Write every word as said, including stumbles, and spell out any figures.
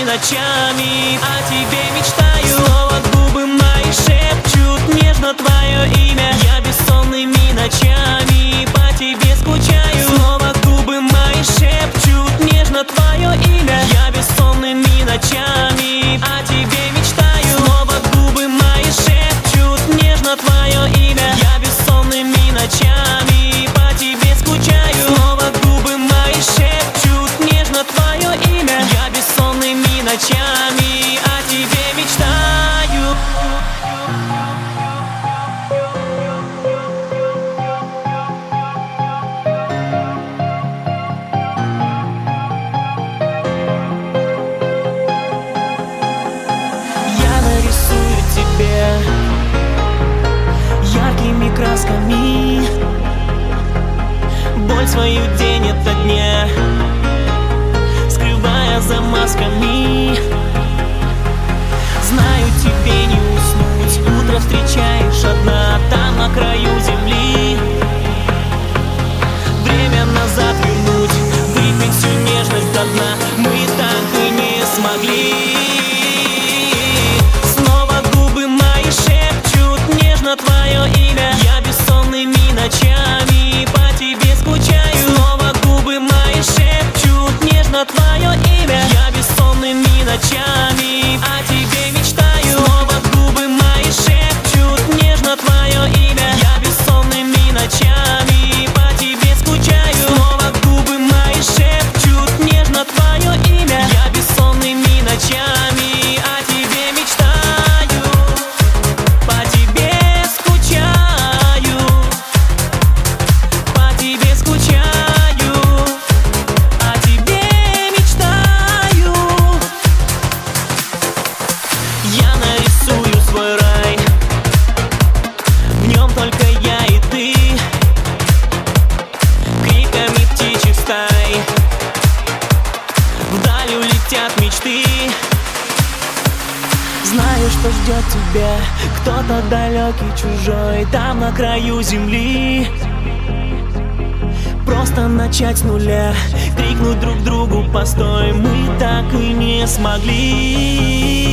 ночами о тебе мечтаю. Снова губы мои шепчут нежно твое имя. Я бессонными ночами по тебе скучаю. Снова губы мои шепчут нежно твое имя. Я бессонными ночами о тебе мечтаю. Снова губы мои шепчут нежно твое имя. Я бессонными ночами по тебе скучаю. Снова губы мои шепчут нежно твое имя. Я бессонными ночами о тебе мечтаю. Я нарисую тебе яркими красками боль свою день ото дня, скрывая за масками. Знаю, тебе не уснуть, утро встречаешь одна там на краю земли. Время назад вернуть, выпить всю нежность до дна мы так и не смогли. Снова губы мои шепчут нежно твое имя. Я бессонными ночами по тебе скучаю. Снова губы мои шепчут нежно твое имя. Я бессонными ночами о тебе мечтаю. Снова губы мои шепчут нежно твое имя. Я бессонными ночами по тебе скучаю. Снова губы мои шепчут нежно твое имя. Я бессонными ночами о тебе мечтаю. По тебе скучаю. По тебе скучаю. О тебе мечтаю. Я нарисую свой рай, в нем только я и ты, криками птичьих стай вдаль улетят мечты. Знаю, что ждет тебя кто-то далекий, чужой, там на краю земли. Просто начать с нуля, крикнуть друг другу постой, мы так и не смогли.